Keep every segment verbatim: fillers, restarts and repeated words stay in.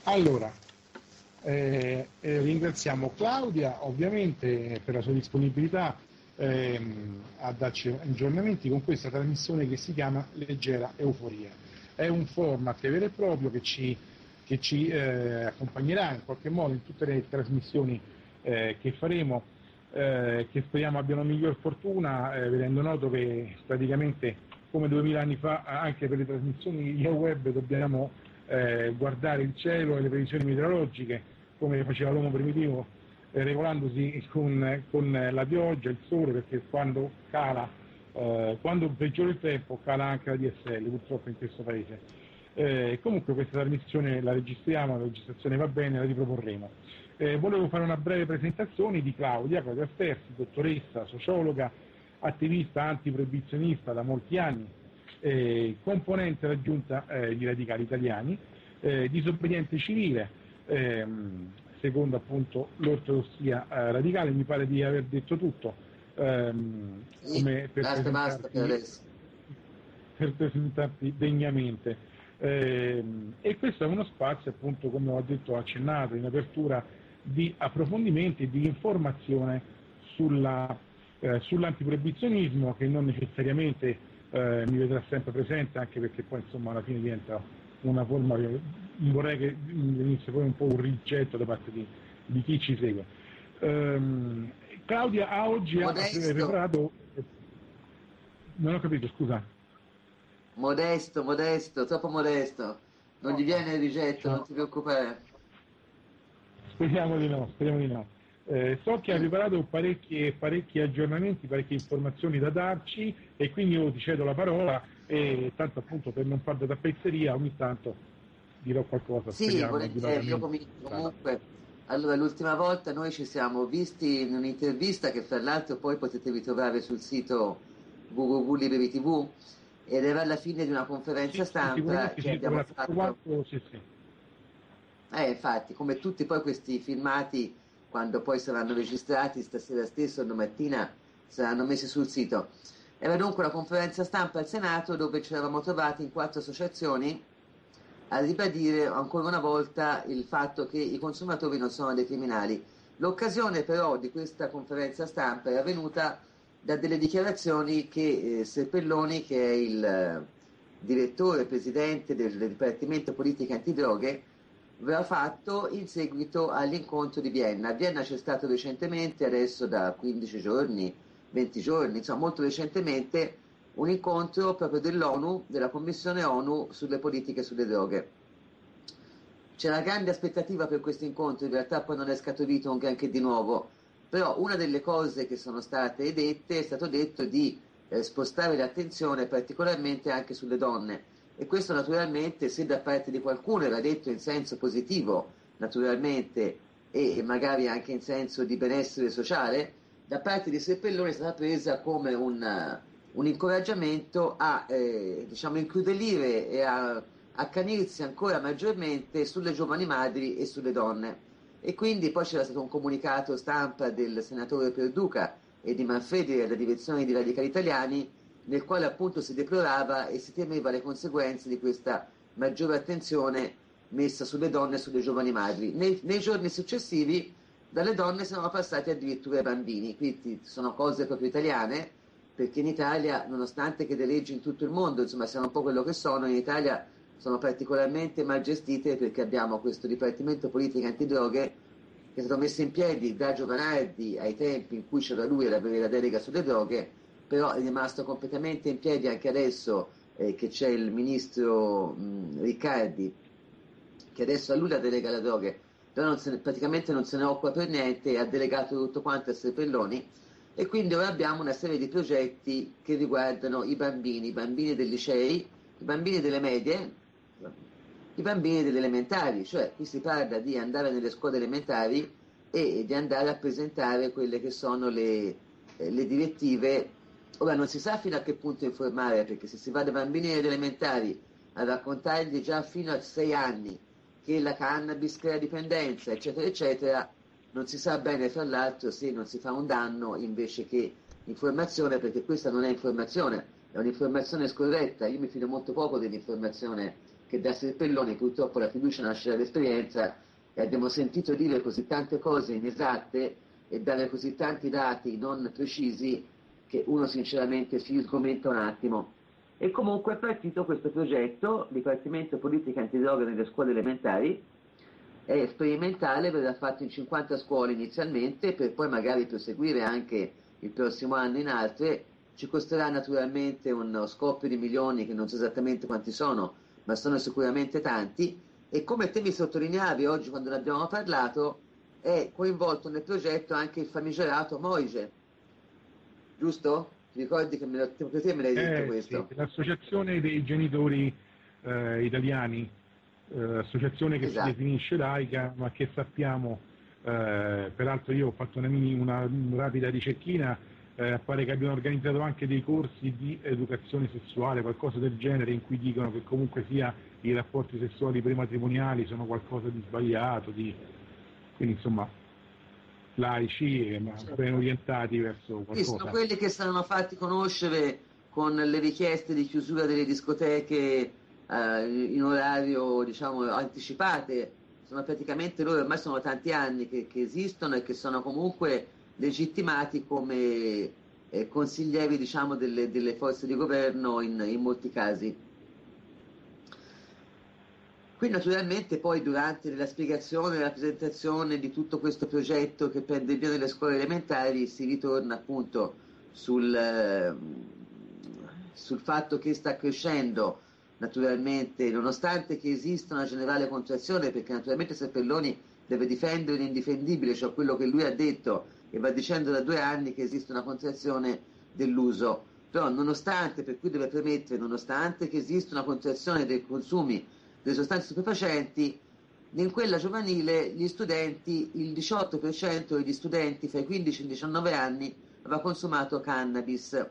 Allora, eh, eh, ringraziamo Claudia ovviamente per la sua disponibilità ehm, a darci aggiornamenti con questa trasmissione che si chiama Leggera Euforia. È un format vero e proprio che ci, che ci eh, accompagnerà in qualche modo in tutte le trasmissioni eh, che faremo, eh, che speriamo abbiano miglior fortuna, eh, vedendo noto che praticamente come duemila anni fa anche per le trasmissioni via web dobbiamo eh, guardare il cielo e le previsioni meteorologiche come faceva l'uomo primitivo, eh, regolandosi con, con la pioggia, il sole, perché quando cala, eh, quando peggiora il tempo cala anche la D S L purtroppo in questo paese. Eh, comunque questa trasmissione la registriamo, la registrazione va bene, la riproporremo. Eh, volevo fare una breve presentazione di Claudia, Claudia Sterzi, dottoressa, sociologa, attivista antiproibizionista da molti anni, eh, componente della giunta eh, di Radicali Italiani, eh, disobbediente civile, ehm, secondo appunto l'ortodossia eh, radicale. Mi pare di aver detto tutto, ehm, Sì, come per basta, basta per presentarti, adesso. per presentarti degnamente. Ehm, e questo è uno spazio, appunto, come ho detto, accennato in apertura, di approfondimenti e di informazione sulla, eh, sull'antiproibizionismo, che non necessariamente eh, mi vedrà sempre presente, anche perché poi insomma alla fine diventa una forma che vorrei che venisse poi un po' un rigetto da parte di, di chi ci segue. Ehm, Claudia a oggi ha Modesto, preparato, non ho capito, scusa. modesto, modesto, troppo modesto. Non No, gli no, viene il rigetto, non no. ti preoccupare. Speriamo di no, speriamo di no. Eh, so che ha Mm. preparato parecchi, parecchi aggiornamenti, parecchie informazioni da darci, e quindi io ti cedo la parola, e tanto appunto per non far da tappezzeria ogni tanto dirò qualcosa, Sì, speriamo volentieri, io motivatamente. comincio comunque. Allora, l'ultima volta noi ci siamo visti in un'intervista che fra l'altro poi potete ritrovare sul sito w w w punto liberi punto t v, ed era alla fine di una Sì, conferenza sì, stampa sicuramente che ci abbiamo troverà tutto fatto. quanto, sì, sì. Eh, infatti, come tutti poi questi filmati, quando poi saranno registrati stasera stesso o domattina, saranno messi sul sito. Era dunque una conferenza stampa al Senato dove ci eravamo trovati in quattro associazioni a ribadire ancora una volta il fatto che i consumatori non sono dei criminali. L'occasione però di questa conferenza stampa è avvenuta da delle dichiarazioni che eh, Serpelloni, che è il eh, direttore presidente del, del Dipartimento Politica Antidroghe, aveva fatto in seguito all'incontro di Vienna. A Vienna c'è stato recentemente, adesso da quindici giorni, venti giorni, insomma molto recentemente, un incontro proprio dell'ONU, della Commissione ONU sulle politiche sulle droghe. C'è una grande aspettativa per questo incontro, in realtà poi non è scaturito un granché di nuovo, però una delle cose che sono state dette è stato detto di eh, spostare l'attenzione particolarmente anche sulle donne, e questo naturalmente, se da parte di qualcuno era detto in senso positivo, naturalmente, e magari anche in senso di benessere sociale, da parte di Seppellone è stata presa come un, uh, un incoraggiamento a eh, diciamo incrudelire e a accanirsi ancora maggiormente sulle giovani madri e sulle donne. E quindi poi c'era stato un comunicato stampa del senatore Perduca e di Manfredi della direzione di Radicali Italiani, nel quale appunto si deplorava e si temeva le conseguenze di questa maggiore attenzione messa sulle donne e sulle giovani madri. Nei, nei giorni successivi dalle donne siamo passati addirittura ai bambini, quindi sono cose proprio italiane, perché in Italia, nonostante che le leggi in tutto il mondo insomma siano un po' quello che sono, in Italia sono particolarmente mal gestite, perché abbiamo questo Dipartimento Politica Antidroghe che è stato messo in piedi da Giovanardi ai tempi in cui c'era lui ad avere la delega sulle droghe, però è rimasto completamente in piedi anche adesso eh, che c'è il ministro mh, Riccardi, che adesso ha lui la delega alle droghe, però non se ne, praticamente non se ne occupa per niente e ha delegato tutto quanto a Serpelloni, e quindi ora abbiamo una serie di progetti che riguardano i bambini, i bambini dei licei, i bambini delle medie, i bambini delle elementari, cioè qui si parla di andare nelle scuole elementari e di andare a presentare quelle che sono le, eh, le direttive. Ora non si sa fino a che punto informare, perché se si va dai bambini delle elementari a raccontargli già fino a sei anni che la cannabis crea dipendenza, eccetera, eccetera, non si sa bene fra l'altro se non si fa un danno invece che informazione, perché questa non è informazione, è un'informazione scorretta. Io mi fido molto poco dell'informazione che da Serpelloni purtroppo la fiducia nasce dall'esperienza, e abbiamo sentito dire così tante cose inesatte e dare così tanti dati non precisi che uno sinceramente si sgomenta un attimo. E comunque è partito questo progetto, Dipartimento Politica Antidroga nelle scuole elementari, è sperimentale, verrà fatto in cinquanta scuole inizialmente, per poi magari proseguire anche il prossimo anno in altre. Ci costerà naturalmente uno scoppio di milioni che non so esattamente quanti sono, ma sono sicuramente tanti, e come te mi sottolineavi oggi quando ne abbiamo parlato, è coinvolto nel progetto anche il famigerato Moise, giusto? Ti ricordi che me lo, te me l'hai detto Eh, questo? sì, l'Associazione dei Genitori eh, Italiani, eh, associazione che Esatto. si definisce laica, ma che sappiamo, eh, peraltro io ho fatto una, mini, una, una rapida ricerchina, eh, pare che abbiano organizzato anche dei corsi di educazione sessuale, qualcosa del genere, in cui dicono che comunque sia i rapporti sessuali prematrimoniali sono qualcosa di sbagliato, di... quindi insomma laici, ma ben orientati verso Sì, sono qualcosa. quelli che saranno fatti conoscere con le richieste di chiusura delle discoteche eh, in orario, diciamo, anticipate. Sono praticamente loro, ormai sono tanti anni che, che esistono e che sono comunque legittimati come eh, consiglieri, diciamo, delle, delle forze di governo in, in molti casi. Qui naturalmente poi durante la spiegazione e la presentazione di tutto questo progetto che prende il via nelle scuole elementari si ritorna appunto sul, eh, sul fatto che sta crescendo naturalmente, nonostante che esista una generale contrazione, perché naturalmente Serpelloni deve difendere l'indifendibile, cioè quello che lui ha detto e va dicendo da due anni che esiste una contrazione dell'uso, però nonostante, per cui deve premettere, nonostante che esista una contrazione dei consumi delle sostanze stupefacenti, in quella giovanile gli studenti, il diciotto per cento degli studenti fra i quindici e i diciannove anni aveva consumato cannabis,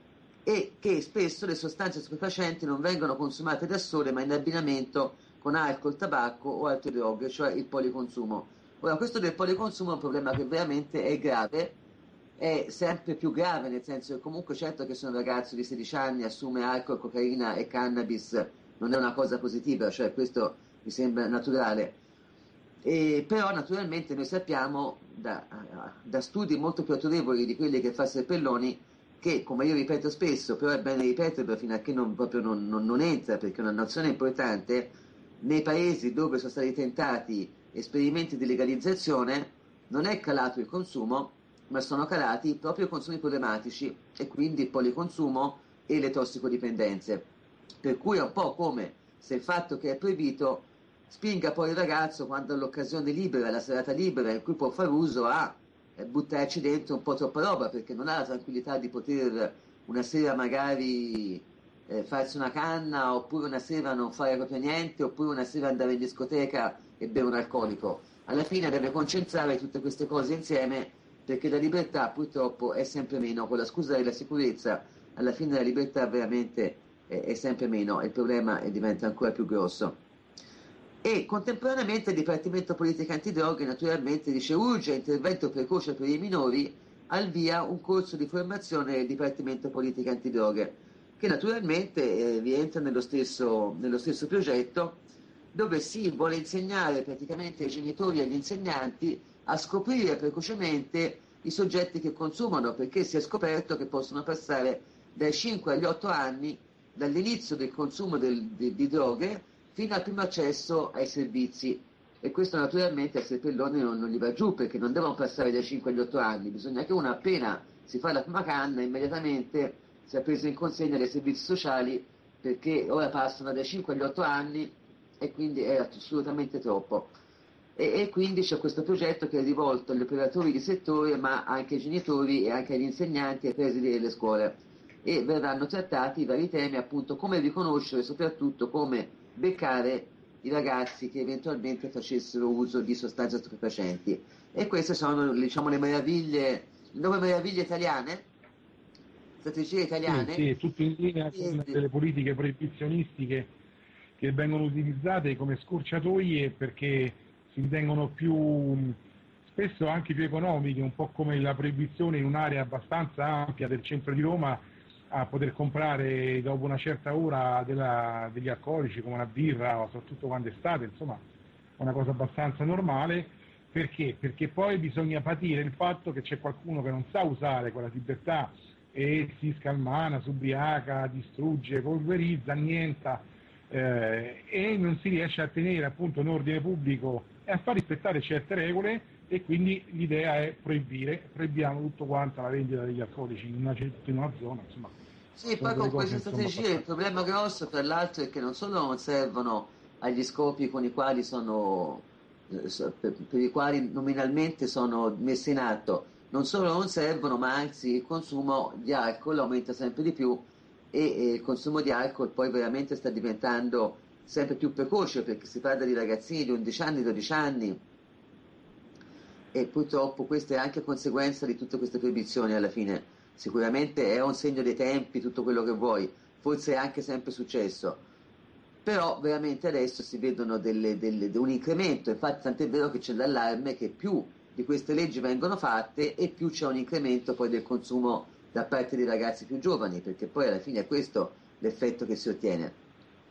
e che spesso le sostanze stupefacenti non vengono consumate da sole ma in abbinamento con alcol, tabacco o altre droghe, cioè il policonsumo. Ora, questo del policonsumo è un problema che veramente è grave, è sempre più grave, nel senso che comunque certo che se un ragazzo di sedici anni assume alcol, cocaina e cannabis non è una cosa positiva, cioè questo mi sembra naturale. E, però naturalmente noi sappiamo da, da studi molto più autorevoli di quelli che fa Serpelloni che, come io ripeto spesso, però è bene ripeterlo fino a che non, proprio non, non, non entra, perché è una nozione importante, nei paesi dove sono stati tentati esperimenti di legalizzazione non è calato il consumo, ma sono calati proprio i consumi problematici e quindi il policonsumo e le tossicodipendenze. Per cui è un po' come se il fatto che è proibito spinga poi il ragazzo, quando ha l'occasione libera, la serata libera in cui può fare uso, a eh, buttarci dentro un po' troppa roba, perché non ha la tranquillità di poter una sera magari eh, farsi una canna, oppure una sera non fare proprio niente, oppure una sera andare in discoteca e bere un alcolico. Alla fine deve concentrare tutte queste cose insieme, perché la libertà purtroppo è sempre meno. Con la scusa della sicurezza, alla fine la libertà veramente è, è sempre meno e il problema diventa ancora più grosso. E contemporaneamente il Dipartimento Politica Antidroghe naturalmente dice: urge intervento precoce per i minori, al via un corso di formazione del Dipartimento Politica Antidroghe, che naturalmente eh, rientra nello stesso, nello stesso progetto, dove si vuole insegnare praticamente ai genitori e agli insegnanti a scoprire precocemente i soggetti che consumano, perché si è scoperto che possono passare dai cinque agli otto anni dall'inizio del consumo del, di, di droghe fino al primo accesso ai servizi, e questo naturalmente a Serpelloni non, non gli va giù, perché non devono passare dai cinque agli otto anni, bisogna che uno appena si fa la prima canna immediatamente sia preso in consegna dai servizi sociali, perché ora passano dai cinque agli otto anni e quindi è assolutamente troppo. E, e quindi c'è questo progetto che è rivolto agli operatori di settore, ma anche ai genitori e anche agli insegnanti e ai presidi delle scuole, e verranno trattati i vari temi, appunto come riconoscere, soprattutto come beccare i ragazzi che eventualmente facessero uso di sostanze stupefacenti. E queste sono, diciamo, le meraviglie, le nuove meraviglie italiane, strategie Sì, italiane. sì, tutto in linea con E, delle politiche proibizionistiche che vengono utilizzate come scorciatoie perché si ritengono più, spesso anche più economiche, un po' come la proibizione in un'area abbastanza ampia del centro di Roma, a poter comprare dopo una certa ora della, degli alcolici come una birra, soprattutto quando è estate, insomma è una cosa abbastanza normale. Perché? Perché poi bisogna patire il fatto che c'è qualcuno che non sa usare quella libertà e si scalmana, si ubriaca, distrugge, polverizza, annienta eh, e non si riesce a tenere appunto un ordine pubblico e a far rispettare certe regole, e quindi l'idea è proibire, proibiamo tutto quanto la vendita degli alcolici in una, in una zona, insomma. Sì, Sono poi delle con cose, queste insomma, strategie il abbastanza. problema grosso, tra l'altro, è che non solo non servono agli scopi con i quali sono, eh, so- per, per i quali nominalmente sono messe in atto, non solo non servono, ma anzi il consumo di alcol aumenta sempre di più e, e il consumo di alcol poi veramente sta diventando sempre più precoce, perché si parla di ragazzini di undici anni, dodici anni, e purtroppo questa è anche conseguenza di tutte queste proibizioni alla fine. Sicuramente è un segno dei tempi, tutto quello che vuoi, forse è anche sempre successo, però veramente adesso si vedono delle, delle, un incremento, infatti tant'è vero che c'è l'allarme che più di queste leggi vengono fatte e più c'è un incremento poi del consumo da parte dei ragazzi più giovani, perché poi alla fine è questo l'effetto che si ottiene.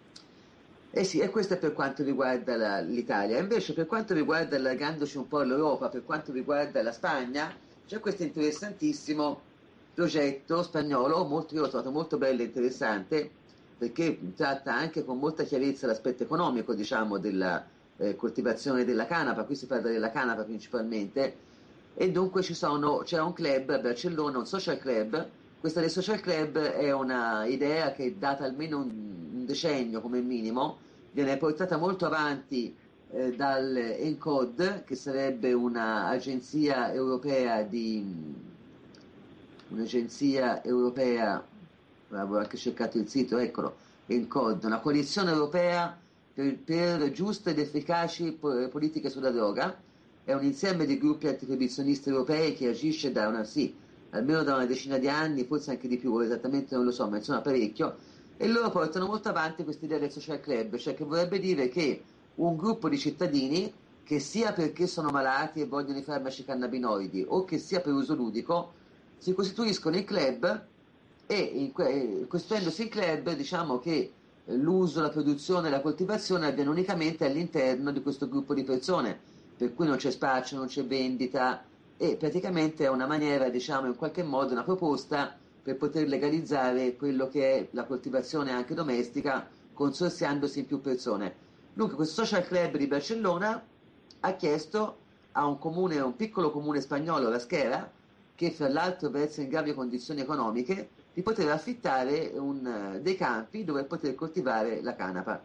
Eh sì, e questo è per quanto riguarda la- l'Italia. Invece per quanto riguarda, allargandoci un po' all'Europa, per quanto riguarda la Spagna, c'è questo interessantissimo progetto spagnolo, molto, io l'ho trovato molto bello e interessante, perché tratta anche con molta chiarezza l'aspetto economico, diciamo, della eh, coltivazione della canapa. Qui si parla della canapa principalmente, e dunque ci sono, c'è un club a Barcellona, un social club. Questa del social club è una idea che è data almeno un, un decennio come minimo, viene portata molto avanti eh, dal ENCOD, che sarebbe un'agenzia europea di un'agenzia europea, avevo anche cercato il sito, eccolo, ENCOD, una coalizione europea per, per giuste ed efficaci po- politiche sulla droga. È un insieme di gruppi antiproibizionisti europei che agisce da una, sì, almeno da una decina di anni, forse anche di più, esattamente non lo so, ma insomma parecchio, e loro portano molto avanti questa idea del social club, cioè che vorrebbe dire che un gruppo di cittadini, che sia perché sono malati e vogliono i farmaci cannabinoidi o che sia per uso ludico, si costituiscono in club e in que- costituendosi in club, diciamo che eh, l'uso, la produzione e la coltivazione avviene unicamente all'interno di questo gruppo di persone, per cui non c'è spaccio, non c'è vendita, e praticamente è una maniera, diciamo, in qualche modo una proposta per poter legalizzare quello che è la coltivazione anche domestica, consorziandosi in più persone. Dunque questo social club di Barcellona ha chiesto a un comune, a un piccolo comune spagnolo, la Schera, che fra l'altro versa in gravi condizioni economiche, di poter affittare un, eh, dei campi dove poter coltivare la canapa.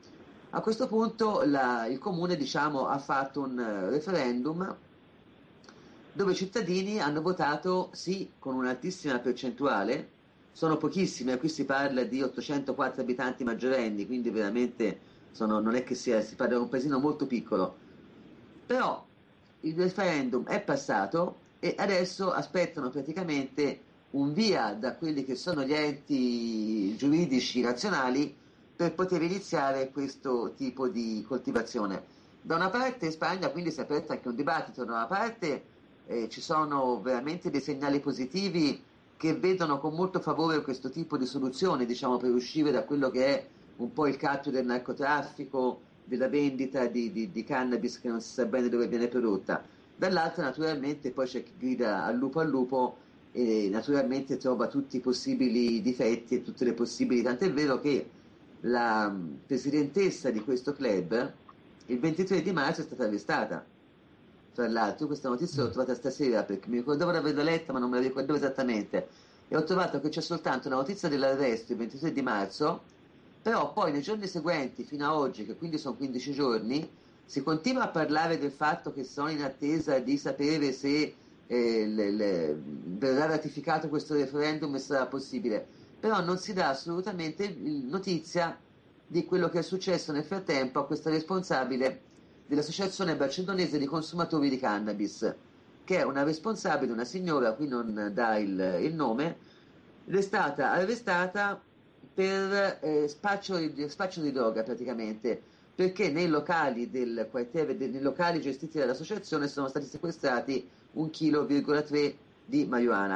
A questo punto la- il comune, diciamo, ha fatto un eh, referendum dove i cittadini hanno votato sì con un'altissima percentuale, sono pochissimi, qui si parla di ottocentoquattro abitanti maggiorenni, quindi veramente sono- non è che sia, si parla di un paesino molto piccolo, però il referendum è passato e adesso aspettano praticamente un via da quelli che sono gli enti giuridici nazionali per poter iniziare questo tipo di coltivazione. Da una parte in Spagna quindi si è aperto anche un dibattito, da una parte eh, ci sono veramente dei segnali positivi che vedono con molto favore questo tipo di soluzione, diciamo, per uscire da quello che è un po' il cappio del narcotraffico, della vendita di, di, di cannabis che non si sa bene dove viene prodotta. Dall'altra naturalmente poi c'è chi grida al lupo al lupo e naturalmente trova tutti i possibili difetti e tutte le possibili, tant'è vero che la mh, presidentessa di questo club il ventitré di marzo è stata arrestata. Tra l'altro, questa notizia l'ho Mm. trovata stasera perché mi ricordavo di averla letta, ma non me la ricordavo esattamente. E ho trovato che c'è soltanto una notizia dell'arresto il ventitré di marzo, però poi nei giorni seguenti, fino a oggi, che quindi sono quindici giorni, si continua a parlare del fatto che sono in attesa di sapere se eh, le- le- verrà ratificato questo referendum e sarà possibile. Però non si dà assolutamente il- notizia di quello che è successo nel frattempo a questa responsabile dell'Associazione Barcellonese di Consumatori di Cannabis, che è una responsabile, una signora, qui non dà il, il nome, ed è stata arrestata per eh, spaccio, di, spaccio di droga praticamente, perché nei locali del quartiere, de- nei locali gestiti dall'associazione sono stati sequestrati un chilo virgola tre di marijuana.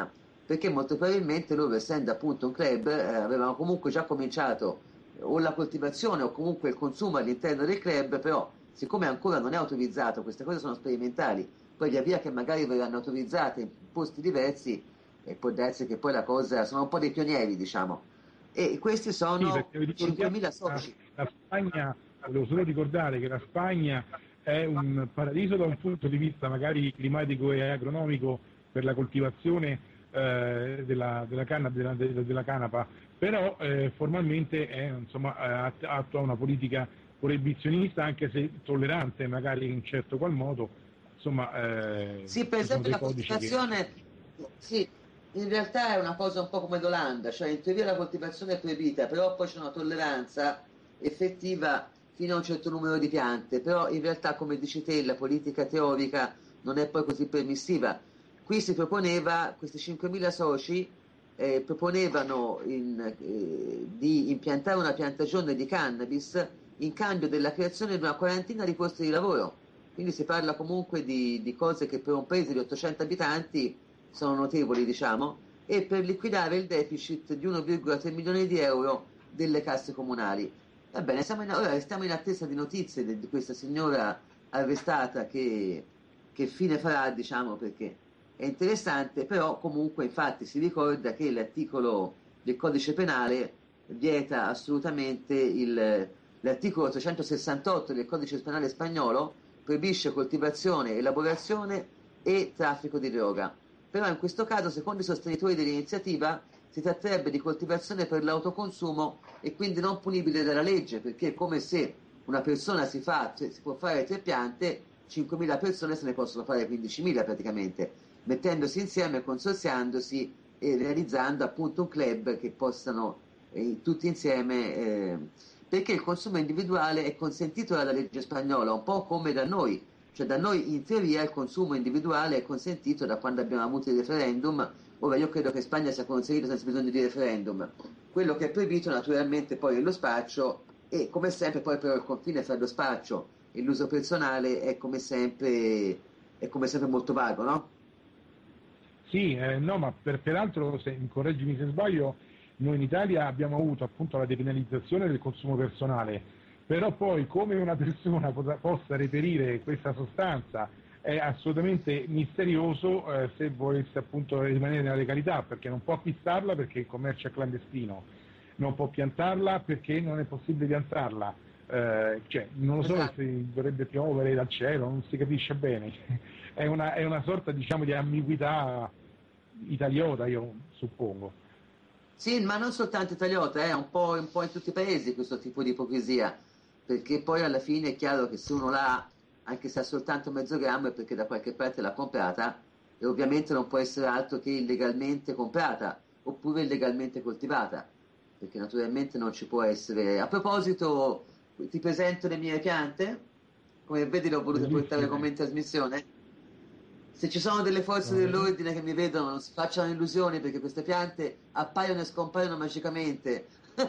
perché molto probabilmente loro, essendo appunto un club, eh, avevano comunque già cominciato o la coltivazione o comunque il consumo all'interno del club, però siccome ancora non è autorizzato, queste cose sono sperimentali, poi via via che magari verranno autorizzate in posti diversi, e può darsi che poi la cosa, sono un po' dei pionieri, diciamo, e questi Sì, sono perché ricordiamo cinquemila la, soci. la Spagna, volevo solo ricordare che la Spagna è un paradiso da un punto di vista magari climatico e agronomico per la coltivazione eh, della, della, canna, della, della, della canapa, però eh, formalmente è, insomma, eh, attua una politica proibizionista, anche se tollerante magari in un certo qual modo, insomma eh, Sì, per ci sono esempio dei la codici che... coltivazione, sì, in realtà è una cosa un po' come l'Olanda, cioè in teoria la coltivazione è proibita, però poi c'è una tolleranza effettiva fino a un certo numero di piante, però in realtà, come dici te, la politica teorica non è poi così permissiva. Qui si proponeva, questi cinquemila soci eh, proponevano in, eh, di impiantare una piantagione di cannabis in cambio della creazione di una quarantina di posti di lavoro. Quindi si parla comunque di, di cose che per un paese di ottocento abitanti sono notevoli, diciamo, e per liquidare il deficit di uno virgola tre milioni di euro delle casse comunali. Va bene, siamo in, ora stiamo in attesa di notizie di, di questa signora arrestata che, che fine farà, diciamo, perché è interessante, però comunque infatti si ricorda che l'articolo del codice penale vieta assolutamente il, l'articolo trecentosessantotto del codice penale spagnolo proibisce coltivazione, elaborazione e traffico di droga. Però in questo caso, secondo i sostenitori dell'iniziativa, si tratterebbe di coltivazione per l'autoconsumo e quindi non punibile dalla legge, perché è come se una persona si, fa, cioè, si può fare tre piante, cinquemila persone se ne possono fare quindicimila praticamente, mettendosi insieme, consorziandosi e realizzando appunto un club che possano eh, tutti insieme... Eh, perché il consumo individuale è consentito dalla legge spagnola, un po' come da noi, cioè da noi in teoria il consumo individuale è consentito da quando abbiamo avuto il referendum. Ora io credo che in Spagna sia consentito senza bisogno di referendum, quello che è proibito naturalmente poi è lo spaccio, e come sempre poi però il confine fra lo spaccio e l'uso personale è come sempre, è come sempre molto vago, no? Sì, eh, no, ma per, peraltro, se, correggimi se sbaglio, noi in Italia abbiamo avuto appunto la depenalizzazione del consumo personale, però poi come una persona posa, possa reperire questa sostanza è assolutamente misterioso, eh, se volesse appunto rimanere nella legalità, perché non può acquistarla perché il commercio è clandestino, non può piantarla perché non è possibile piantarla, eh, cioè, non lo so Esatto. se dovrebbe piovere dal cielo, non si capisce bene, è una, è una sorta, diciamo, di ambiguità italiota, io suppongo. Sì, ma non soltanto italiota, è un po', un po' in tutti i paesi questo tipo di ipocrisia, perché poi alla fine è chiaro che se uno l'ha, anche se ha soltanto mezzo grammo, è perché da qualche parte l'ha comprata e ovviamente non può essere altro che illegalmente comprata oppure illegalmente coltivata, perché naturalmente non ci può essere. A proposito, ti presento le mie piante, come vedi le ho volute portare come Bellissime. in trasmissione. Se ci sono delle forze Sono veramente- dell'ordine che mi vedono, non si facciano illusioni perché queste piante appaiono e scompaiono magicamente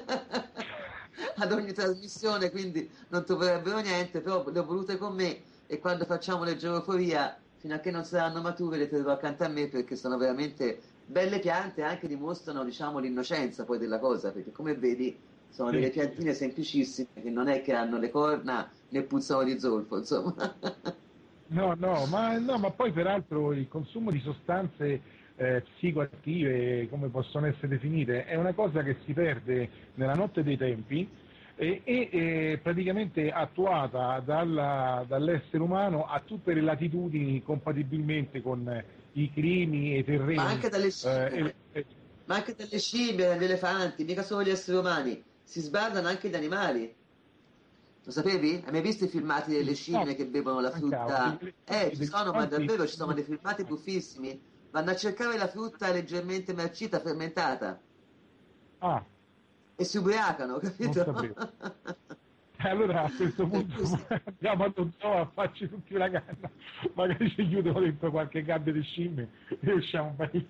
ad ogni trasmissione, quindi non troverebbero niente, però le ho volute con me e quando facciamo l'euforia, fino a che non saranno mature, le terrò accanto a me perché sono veramente belle piante e anche dimostrano, diciamo, l'innocenza poi della cosa, perché come vedi sono delle Sì, piantine semplicissime che non è che hanno le corna né puzzano di zolfo, insomma. no, no, ma, no, ma poi peraltro il consumo di sostanze eh, psicoattive, come possono essere definite, è una cosa che si perde nella notte dei tempi e, e e praticamente attuata dalla- dall'essere umano a tutte le latitudini compatibilmente con eh, i climi e i Ma terreni. anche dalle eh, scimmie, e- e- ma anche dalle scimmie, dagli elefanti, mica solo gli esseri umani, si sbardano anche gli animali. Lo sapevi? Hai mai visto i filmati delle sì, no, scimmie che bevono la mancava, degli frutta? Eh, elefanti, ci degli sono, ma elefanti, davvero ci sono dei filmati buffissimi. Vanno a cercare la frutta leggermente marcita, fermentata, ah, e si ubriacano, non capito? sapevo. E allora a questo Per punto cui sì. andiamo ad un zoo a farci tutti una canna, magari ci chiudono dentro qualche gabbia di scimmie e usciamo bene.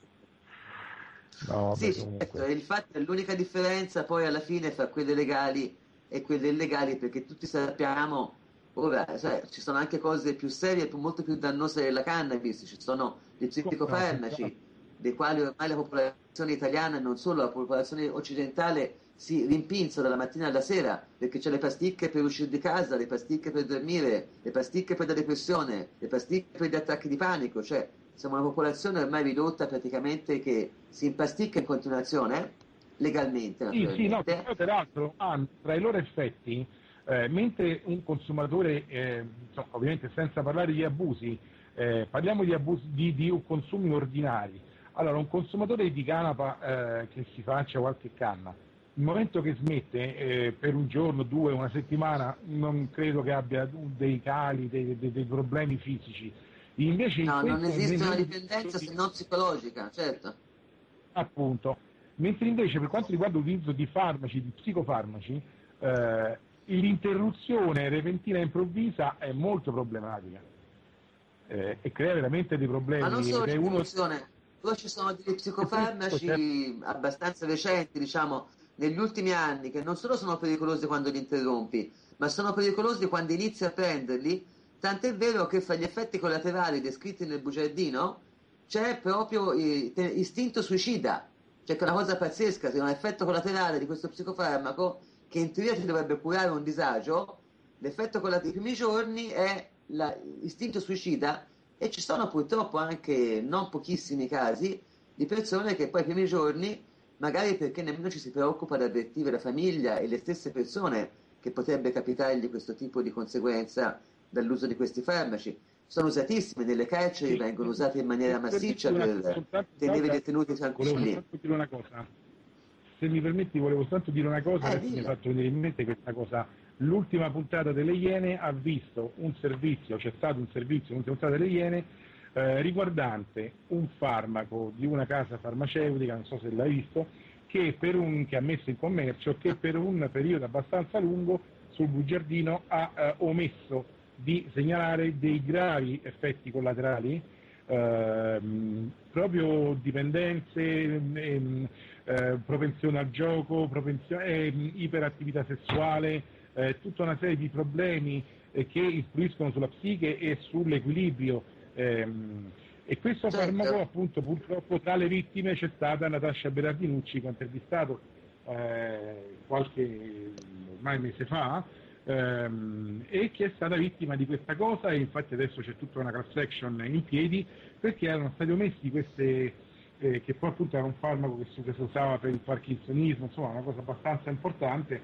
No, Sì, vabbè, certo, comunque. e infatti è l'unica differenza poi alla fine fra quelle legali e quelle illegali, perché tutti sappiamo, ora, sai, ci sono anche cose più serie, più- molto più dannose della cannabis, ci sono gli Come no, psicofarmaci, senz'altro. dei quali ormai la popolazione italiana e non solo, la popolazione occidentale si rimpinza dalla mattina alla sera, perché c'è le pasticche per uscire di casa, le pasticche per dormire, le pasticche per la depressione, le pasticche per gli attacchi di panico, cioè siamo una popolazione ormai ridotta praticamente che si impasticca in continuazione, legalmente Sì, sì, no, naturalmente. però peraltro hanno tra i loro effetti, eh, mentre un consumatore, eh, insomma, ovviamente senza parlare di abusi, eh, parliamo di, abusi, di, di consumi ordinari. Allora, un consumatore di canapa eh, che si faccia qualche canna, il momento che smette eh, per un giorno, due, una settimana, non credo che abbia dei cali, dei, dei, dei problemi fisici. Invece in No, non questo, esiste una nel, dipendenza se non psicologica, certo. appunto, mentre invece per quanto riguarda l'utilizzo di farmaci, di psicofarmaci, eh, l'interruzione repentina e improvvisa è molto problematica eh, e crea veramente dei Ma non problemi solo ed è uno... l'interruzione, poi ci sono degli Certo, psicofarmaci abbastanza recenti, diciamo, negli ultimi anni, che non solo sono pericolosi quando li interrompi, ma sono pericolosi quando inizi a prenderli, tant'è vero che fra gli effetti collaterali descritti nel bugiardino c'è proprio eh, te- istinto suicida, cioè che è una cosa pazzesca, se un effetto collaterale di questo psicofarmaco, che in teoria ti dovrebbe curare un disagio, l'effetto collaterale dei primi giorni è l'istinto suicida. E ci sono purtroppo anche non pochissimi casi di persone che poi i primi giorni, magari perché nemmeno ci si preoccupa di avvertire la famiglia e le stesse persone che potrebbe capitargli questo tipo di conseguenza dall'uso di questi farmaci, sono usatissimi nelle carceri, sì. vengono usati in maniera Se mi permetti massiccia una, per soltanto, tenere i Giorgia, detenuti volevo tranquilli. soltanto dire una cosa. Se mi permetti, volevo soltanto dire una cosa, Eh, adesso mi hai dillo. fatto venire in mente questa cosa. L'ultima puntata delle Iene ha visto un servizio, c'è stato un servizio, l'ultima puntata delle Iene, eh, riguardante un farmaco di una casa farmaceutica, non so se l'hai visto, che, per un, che ha messo in commercio, che per un periodo abbastanza lungo sul bugiardino ha eh, omesso di segnalare dei gravi effetti collaterali, ehm, proprio dipendenze, ehm, eh, propensione al gioco, propensione, ehm, iperattività sessuale, eh, tutta una serie di problemi eh, che influiscono sulla psiche e sull'equilibrio. Ehm, e questo farmaco, Certo. appunto, purtroppo tra le vittime c'è stata Natascia Berardinucci, che ho intervistato eh, qualche ormai mese fa, ehm, e che è stata vittima di questa cosa, e infatti adesso c'è tutta una class action in piedi perché erano stati omessi queste, eh, che poi appunto era un farmaco che si usava per il parkinsonismo, insomma una cosa abbastanza importante,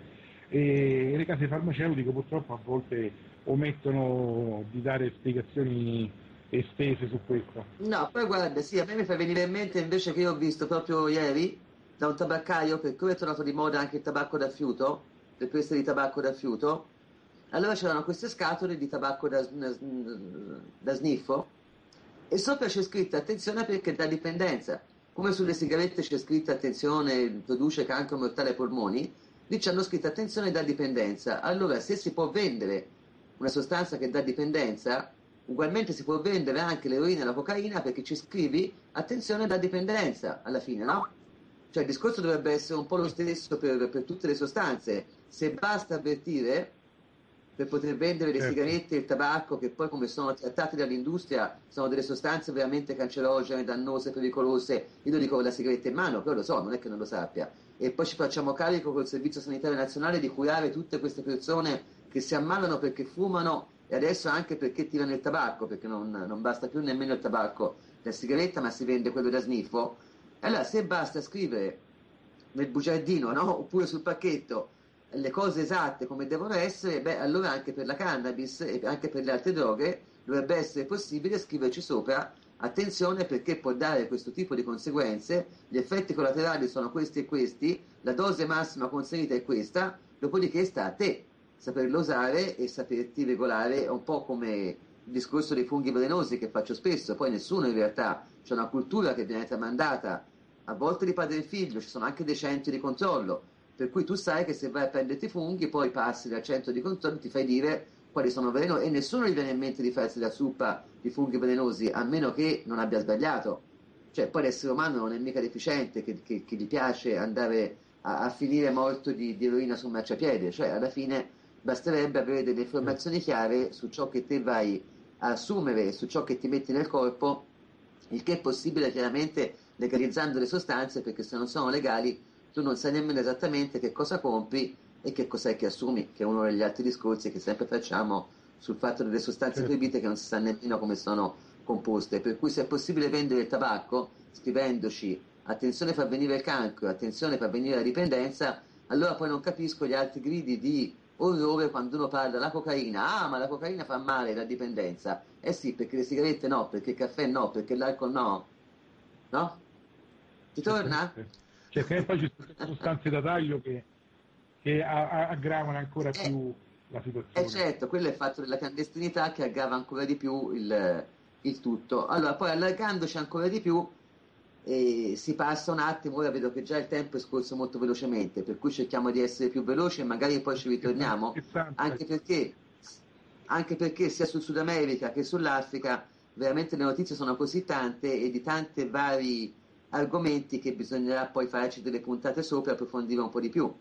e le case farmaceutiche purtroppo a volte omettono di dare spiegazioni estese su questo. No, poi guarda, sì, a me mi fa venire in mente invece che io ho visto proprio ieri da un tabaccaio, perché ora è tornato di moda anche il tabacco da fiuto, le queste di tabacco da fiuto. Allora c'erano queste scatole di tabacco da, da sniffo e sopra c'è scritto attenzione perché dà dipendenza. Come sulle sigarette c'è scritto attenzione, produce cancro mortale ai polmoni, lì c'hanno scritto attenzione dà dipendenza. Allora se si può vendere una sostanza che dà dipendenza, ugualmente si può vendere anche l'eroina e la cocaina perché ci scrivi attenzione dà dipendenza alla fine, no? Cioè il discorso dovrebbe essere un po' lo stesso per, per tutte le sostanze. Se basta avvertire per poter vendere le Certo. sigarette e il tabacco, che poi come sono trattate dall'industria sono delle sostanze veramente cancerogene, dannose, pericolose. Io lo dico con la sigaretta in mano, però lo so, non è che non lo sappia. E poi ci facciamo carico col Servizio Sanitario Nazionale di curare tutte queste persone che si ammalano perché fumano e adesso anche perché tirano il tabacco, perché non, non basta più nemmeno il tabacco da sigaretta, ma si vende quello da sniffo. Allora, se basta scrivere nel bugiardino, no? Oppure sul pacchetto le cose esatte come devono essere, beh, allora anche per la cannabis e anche per le altre droghe dovrebbe essere possibile scriverci sopra attenzione perché può dare questo tipo di conseguenze, gli effetti collaterali sono questi e questi, la dose massima consentita è questa, dopodiché sta a te saperlo usare e saperti regolare, è un po' come il discorso dei funghi velenosi che faccio spesso, poi nessuno in realtà, c'è una cultura che viene tramandata a volte di padre e figlio, ci sono anche dei centri di controllo, per cui tu sai che se vai a prenderti i funghi poi passi dal centro di controllo, ti fai dire quali sono velenosi e nessuno gli viene in mente di farsi la zuppa di funghi velenosi a meno che non abbia sbagliato. Cioè poi l'essere umano non è mica deficiente che, che, che gli piace andare a, a finire morto di, di eroina sul marciapiede, cioè alla fine basterebbe avere delle informazioni chiare su ciò che te vai a assumere e su ciò che ti metti nel corpo, il che è possibile chiaramente legalizzando le sostanze, perché se non sono legali tu non sai nemmeno esattamente che cosa compri e che cos'è che assumi, che è uno degli altri discorsi che sempre facciamo sul fatto delle sostanze certo. proibite che non si sa nemmeno come sono composte, per cui se è possibile vendere il tabacco scrivendoci attenzione fa venire il cancro, attenzione fa venire la dipendenza, allora poi non capisco gli altri gridi di orrore quando uno parla della cocaina, ah ma la cocaina fa male, la dipendenza, eh sì, perché le sigarette no, perché il caffè no, perché l'alcol no, no? Ti torna? Certamente, certamente poi ci sono queste sostanze da taglio che, che a- a- aggravano ancora Eh, più la eh situazione. certo, quello è il fatto della clandestinità che aggrava ancora di più il, il tutto. Allora, poi allargandoci ancora di più, eh, si passa un attimo, ora vedo che già il tempo è scorso molto velocemente, per cui cerchiamo di essere più veloci e magari poi ci Che stanno ritorniamo, scherzando, dai. anche perché, anche perché sia sul Sud America che sull'Africa veramente le notizie sono così tante e di tanti vari argomenti che bisognerà poi farci delle puntate sopra e approfondire un po' di più.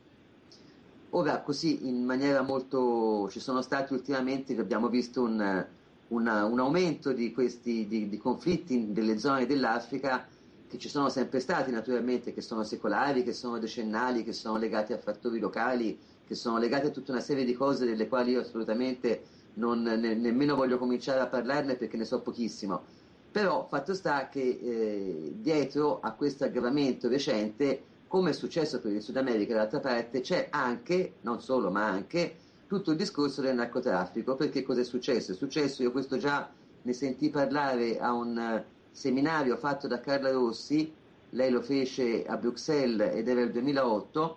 Ora, così in maniera molto, ci sono stati ultimamente, abbiamo visto un, una- un aumento di questi di, di conflitti in delle zone dell'Africa che ci sono sempre stati naturalmente, che sono secolari, che sono decennali, che sono legati a fattori locali, che sono legati a tutta una serie di cose delle quali io assolutamente non, ne- nemmeno voglio cominciare a parlarne perché ne so pochissimo. Però fatto sta che eh, dietro a questo aggravamento recente, come è successo per il Sud America d'altra parte, c'è anche, non solo, ma anche tutto il discorso del narcotraffico. Perché cosa è successo? È successo, io questo già ne sentì parlare a un eh, seminario fatto da Carla Rossi, lei lo fece a Bruxelles ed era il duemilaotto,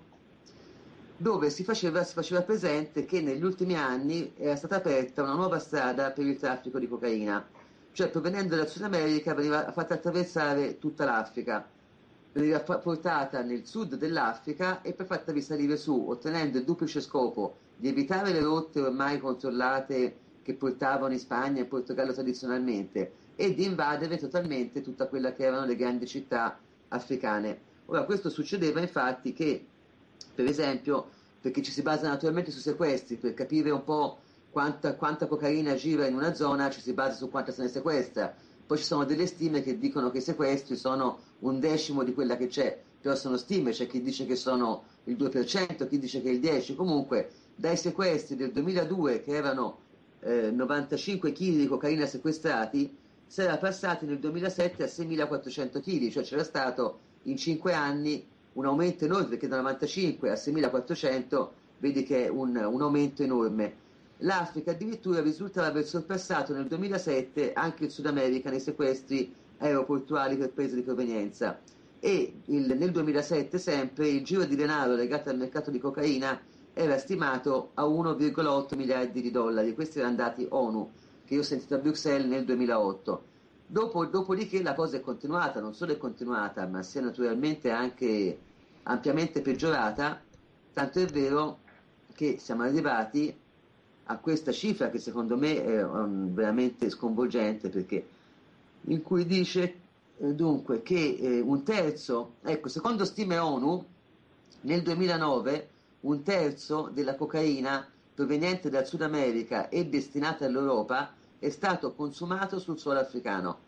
dove si faceva, si faceva presente che negli ultimi anni era stata aperta una nuova strada per il traffico di cocaina, cioè provenendo dal Sud America veniva fatta attraversare tutta l'Africa, veniva fa- portata nel sud dell'Africa e poi fatta risalire su, ottenendo il duplice scopo di evitare le rotte ormai controllate che portavano in Spagna e in Portogallo tradizionalmente e di invadere totalmente tutta quella che erano le grandi città africane. Ora, questo succedeva infatti che, per esempio, perché ci si basa naturalmente su sequestri, per capire un po' quanta, quanta cocaina gira in una zona, ci si basa su quanta se ne sequestra. Poi ci sono delle stime che dicono che i sequestri sono un decimo di quella che c'è, però sono stime, c'è chi dice che sono il due per cento, chi dice che è il dieci per cento, comunque dai sequestri del duemiladue che erano eh, novantacinque chili di cocaina sequestrati, si era passati nel duemilasette a seimilaquattrocento chili, cioè c'era stato in cinque anni un aumento enorme, perché da novantacinque a seimilaquattrocento vedi che è un, un aumento enorme. L'Africa addirittura risultava aver sorpassato nel duemilasette anche il Sud America nei sequestri aeroportuali per paese di provenienza e il, nel duemilasette sempre il giro di denaro legato al mercato di cocaina era stimato a uno virgola otto miliardi di dollari. Questi erano dati ONU che io ho sentito a Bruxelles nel duemilaotto. Dopo, dopodiché la cosa è continuata, non solo è continuata, ma si è naturalmente anche ampiamente peggiorata, tanto è vero che siamo arrivati a questa cifra che secondo me è um, veramente sconvolgente, perché in cui dice eh, dunque che eh, un terzo, ecco, secondo stime ONU, nel duemilanove un terzo della cocaina proveniente dal Sud America e destinata all'Europa è stato consumato sul suolo africano.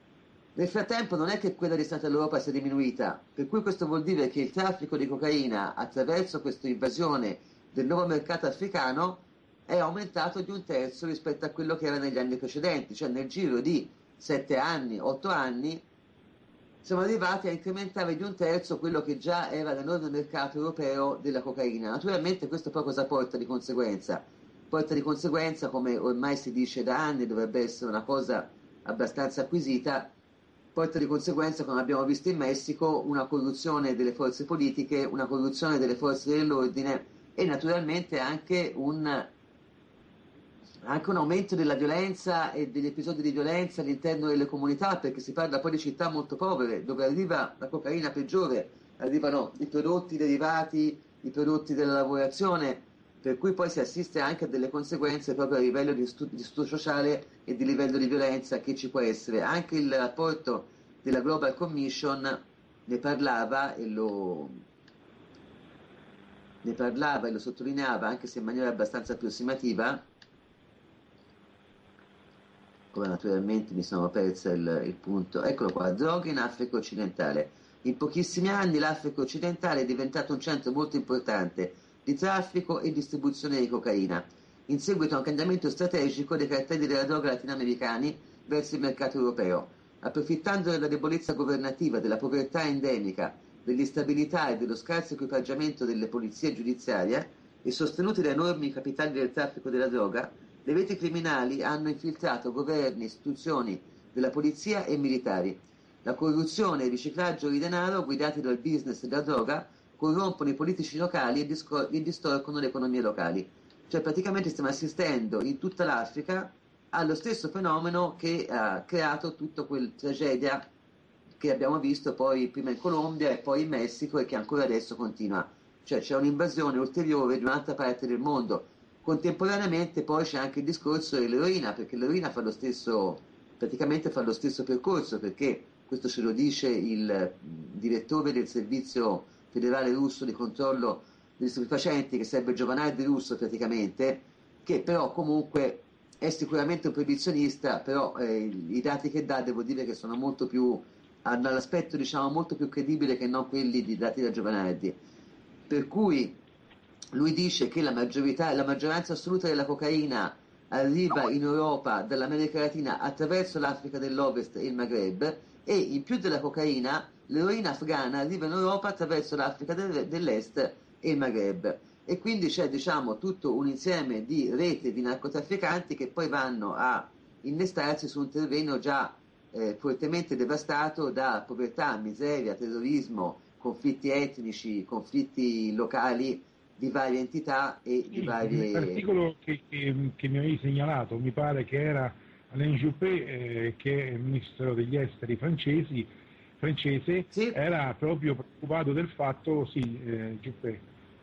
Nel frattempo non è che quella destinata all'Europa sia diminuita, per cui questo vuol dire che il traffico di cocaina attraverso questa invasione del nuovo mercato africano è aumentato di un terzo rispetto a quello che era negli anni precedenti, cioè nel giro di sette anni, otto anni, siamo arrivati a incrementare di un terzo quello che già era l'enorme mercato europeo della cocaina. Naturalmente questo poi cosa porta di conseguenza? Porta di conseguenza, come ormai si dice da anni, dovrebbe essere una cosa abbastanza acquisita, porta di conseguenza, come abbiamo visto in Messico, una corruzione delle forze politiche, una corruzione delle forze dell'ordine e naturalmente anche un anche un aumento della violenza e degli episodi di violenza all'interno delle comunità, perché si parla poi di città molto povere, dove arriva la cocaina peggiore, arrivano i prodotti derivati, i prodotti della lavorazione, per cui poi si assiste anche a delle conseguenze proprio a livello di studio sociale e di livello di violenza che ci può essere. Anche il rapporto della Global Commission ne parlava e lo, ne parlava e lo sottolineava, anche se in maniera abbastanza approssimativa, ora naturalmente mi sono persa il, il punto, eccolo qua, droghe in Africa occidentale. In pochissimi anni l'Africa occidentale è diventato un centro molto importante di traffico e distribuzione di cocaina, in seguito a un cambiamento strategico dei cartelli della droga latinoamericani verso il mercato europeo. Approfittando della debolezza governativa, della povertà endemica, dell'instabilità e dello scarso equipaggiamento delle polizie giudiziarie e sostenuti da enormi capitali del traffico della droga, le reti criminali hanno infiltrato governi, istituzioni della polizia e militari. La corruzione e il riciclaggio di denaro, guidati dal business della droga, corrompono i politici locali e, discor- e distorcono le economie locali. Cioè praticamente stiamo assistendo in tutta l'Africa allo stesso fenomeno che ha creato tutta quella tragedia che abbiamo visto poi prima in Colombia e poi in Messico e che ancora adesso continua. Cioè c'è un'invasione ulteriore di un'altra parte del mondo. Contemporaneamente poi c'è anche il discorso dell'eroina, perché l'eroina fa lo stesso, praticamente fa lo stesso percorso, perché questo ce lo dice il direttore del servizio federale russo di controllo degli stupefacenti, che sarebbe Giovanardi Russo praticamente, che però comunque è sicuramente un proibizionista, però eh, i dati che dà devo dire che sono molto più, hanno l'aspetto diciamo molto più credibile che non quelli di dati da Giovanardi, per cui lui dice che la maggiorità, la maggioranza assoluta della cocaina arriva in Europa dall'America Latina attraverso l'Africa dell'Ovest e il Maghreb, e in più della cocaina l'eroina afghana arriva in Europa attraverso l'Africa del, dell'Est e il Maghreb. E quindi c'è diciamo tutto un insieme di reti di narcotrafficanti che poi vanno a innestarsi su un terreno già eh, fortemente devastato da povertà, miseria, terrorismo, conflitti etnici, conflitti locali di varie entità e di sì, varie... L'articolo che, che, che mi avevi segnalato mi pare che era Alain Juppé, eh, che è il ministro degli esteri francesi, francese, Sì? era proprio preoccupato del fatto, sì, eh, Juppé,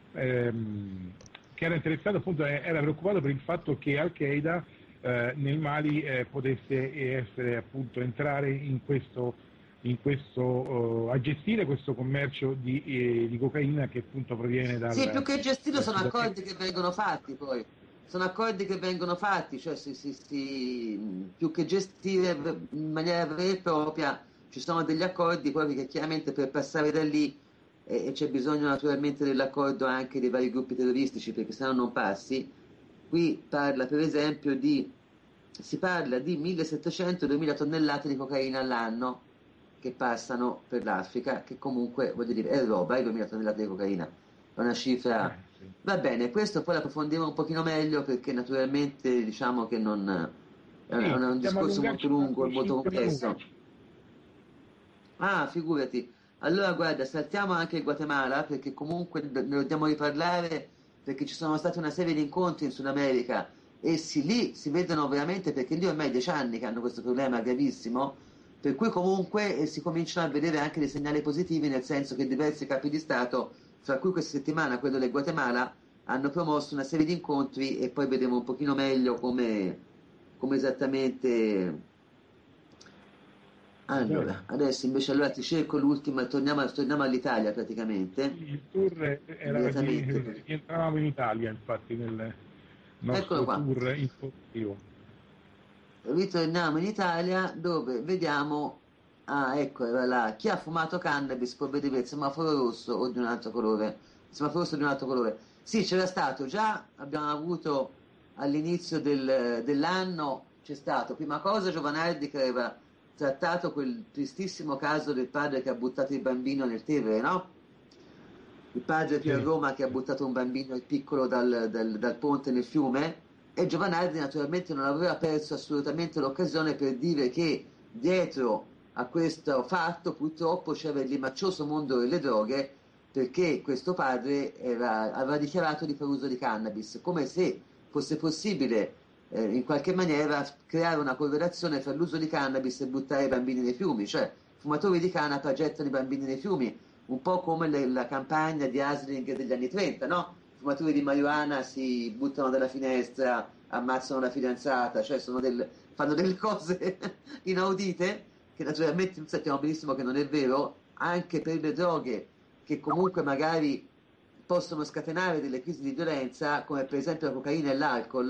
ehm, che era interessato appunto, era preoccupato per il fatto che Al-Qaeda eh, nel Mali eh, potesse essere appunto entrare in questo, in questo uh, a gestire questo commercio di, eh, di cocaina che appunto proviene dal, Sì, più che gestire dal sono Sud accordi America. che vengono fatti poi. Sono accordi che vengono fatti, cioè si, si, si- più che gestire in maniera vera e propria, ci sono degli accordi proprio che chiaramente per passare da lì e, e c'è bisogno naturalmente dell'accordo anche dei vari gruppi terroristici perché sennò non passi. Qui parla per esempio di, si parla di millesettecento-duemila tonnellate di cocaina all'anno che passano per l'Africa, che comunque voglio dire è roba, è duemila tonnellate di cocaina, è una Eh, cifra. sì. Va bene, questo poi l'approfondiamo un pochino meglio perché naturalmente diciamo che non è un, è Sì, un possiamo discorso molto allungarci un lungo altro e molto cinque complesso. minuti. Ah, figurati. Allora, guarda, saltiamo anche il Guatemala perché comunque ne dobbiamo riparlare perché ci sono stati una serie di incontri in Sud America e sì, lì si vedono veramente perché lì ormai dieci anni che hanno questo problema gravissimo, per cui comunque eh, si cominciano a vedere anche dei segnali positivi nel senso che diversi capi di Stato, fra cui questa settimana quello del Guatemala, hanno promosso una serie di incontri e poi vedremo un pochino meglio come, come esattamente. Va bene. Allora, adesso invece allora ti cerco l'ultima, torniamo, torniamo all'Italia praticamente, Il tour era di, immediatamente. rientravamo in Italia, infatti, nel Eccolo nostro qua. tour informativo. Ritorniamo in Italia dove vediamo, ah ecco, era là, chi ha fumato cannabis può vedere il semaforo rosso o di un altro colore, il semaforo rosso di un altro colore. Sì, c'era stato già, abbiamo avuto all'inizio del- dell'anno, c'è stato, prima cosa Giovanardi che aveva trattato quel tristissimo caso del padre che ha buttato il bambino nel Tevere, no? Il padre qui a Sì, Roma che ha sì. buttato un bambino piccolo dal, dal- dal ponte nel fiume e Giovanardi naturalmente non aveva perso assolutamente l'occasione per dire che dietro a questo fatto purtroppo c'era il limaccioso mondo delle droghe perché questo padre era- aveva dichiarato di fare uso di cannabis, come se fosse possibile eh, in qualche maniera creare una correlazione tra l'uso di cannabis e buttare i bambini nei fiumi, cioè fumatori di canapa gettano i bambini nei fiumi, un po' come le, la campagna di Hasling degli anni trenta, no? I fumatori di marijuana si buttano dalla finestra, ammazzano la fidanzata, cioè sono del, fanno delle cose inaudite, che naturalmente tutti sappiamo benissimo che non è vero, anche per le droghe che comunque magari possono scatenare delle crisi di violenza, come per esempio la cocaina e l'alcol,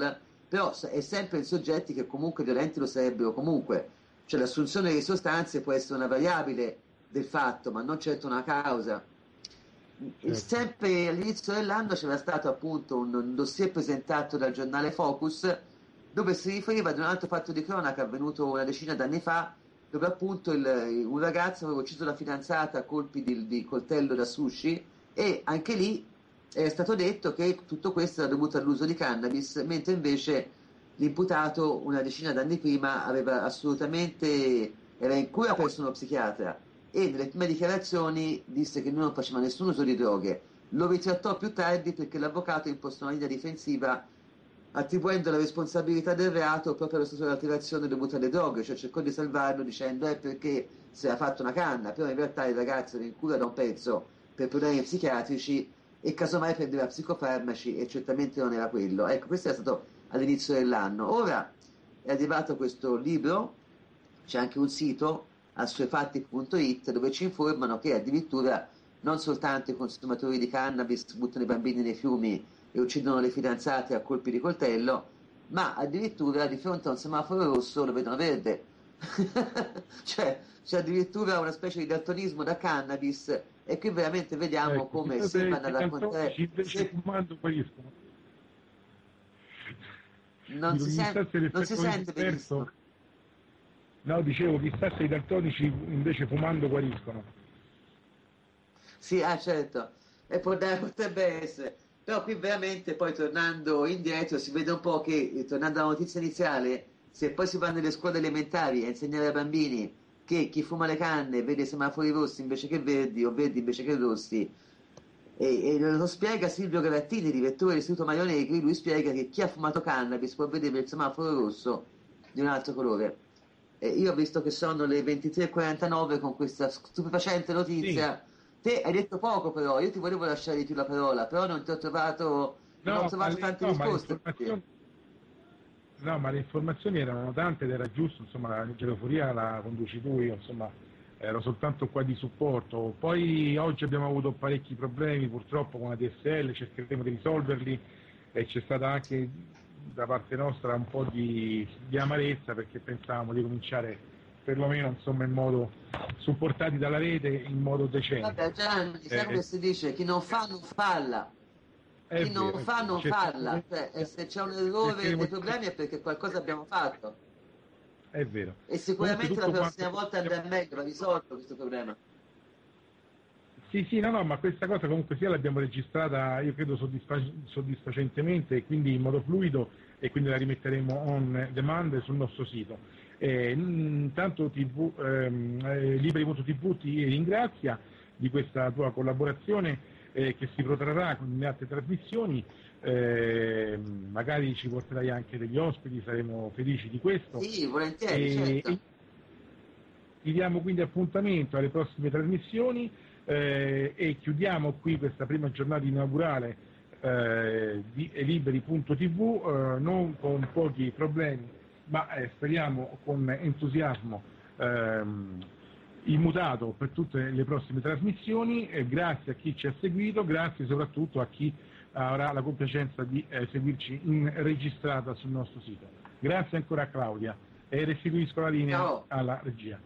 però è sempre in soggetti che comunque violenti lo sarebbero comunque, cioè l'assunzione di sostanze può essere una variabile del fatto, ma non certo una causa. Certo. Sempre all'inizio dell'anno c'era stato appunto un, un dossier presentato dal giornale Focus dove si riferiva ad un altro fatto di cronaca avvenuto una decina d'anni fa, dove appunto il, un ragazzo aveva ucciso la fidanzata a colpi di, di coltello da sushi, e anche lì è stato detto che tutto questo era dovuto all'uso di cannabis, mentre invece l'imputato una decina d'anni prima aveva assolutamente, era in cura presso uno psichiatra e nelle prime dichiarazioni disse che lui non faceva nessun uso di droghe. Lo ritrattò più tardi perché l'avvocato imposto una linea difensiva attribuendo la responsabilità del reato proprio allo stato di alterazione dovuta alle droghe, cioè cercò di salvarlo dicendo è perché si era fatto una canna, però in realtà il ragazzo era in cura da un pezzo per problemi psichiatrici e casomai prendeva psicofarmaci e certamente non era quello. Ecco, questo è stato all'inizio dell'anno. Ora è arrivato questo libro, c'è anche un sito, assuefatti punto it, dove ci informano che addirittura non soltanto i consumatori di cannabis buttano i bambini nei fiumi e uccidono le fidanzate a colpi di coltello, ma addirittura di fronte a un semaforo rosso lo vedono verde. cioè c'è addirittura una specie di daltonismo da cannabis, e qui veramente vediamo ecco, come sembrano a raccontare invece se... fumando guariscono. non, Dico, si, sen... non si sente benissimo. No, dicevo, chissà se i daltonici invece fumando guariscono. Sì, ah certo, e può dare, potrebbe essere. Però qui veramente, poi tornando indietro, si vede un po' che, tornando alla notizia iniziale, se poi si va nelle scuole elementari a insegnare ai bambini che chi fuma le canne vede semafori rossi invece che verdi, o verdi invece che rossi, e, e lo spiega Silvio Garattini, direttore dell'Istituto Mario Negri, lui spiega che chi ha fumato cannabis può vedere il semaforo rosso di un altro colore. E io ho visto che sono le ventitré e quarantanove con questa stupefacente notizia. Sì. Te hai detto poco però, io ti volevo lasciare di più la parola, però non ti ho trovato, non no, ho trovato le, tante no, risposte. Ma no, ma le informazioni erano tante ed era giusto, insomma, la geloforia la conduci tu, io insomma ero soltanto qua di supporto. Poi oggi abbiamo avuto parecchi problemi purtroppo con la D S L, cercheremo di risolverli e c'è stata anche da parte nostra un po' di, di amarezza perché pensavamo di cominciare perlomeno insomma in modo supportati dalla rete in modo decente. Vabbè Gianni, sai eh, come si dice? Chi non fa non falla. Chi vero, non fa non falla, cioè, se c'è un errore dei problemi è perché qualcosa abbiamo fatto. È vero. E sicuramente la prossima volta andrà meglio, va risolto questo problema. Sì, sì, no, no, ma questa cosa comunque sia l'abbiamo registrata, io credo soddisfa- soddisfacentemente e quindi in modo fluido, e quindi la rimetteremo on demand sul nostro sito. Eh, intanto tivù, ehm, eh, liberi punto tivù ti ringrazia di questa tua collaborazione eh, che si protrarrà con le altre trasmissioni, eh, magari ci porterai anche degli ospiti, saremo felici di questo. Sì, volentieri, e, certo. E ti diamo quindi appuntamento alle prossime trasmissioni eh, e chiudiamo qui questa prima giornata inaugurale eh, di liberi punto tivù, eh, non con pochi problemi, ma eh, speriamo con entusiasmo ehm, immutato per tutte le prossime trasmissioni. Eh, grazie a chi ci ha seguito, grazie soprattutto a chi avrà la compiacenza di eh, seguirci in registrata sul nostro sito. Grazie ancora a Claudia e restituisco la linea Ciao. alla regia.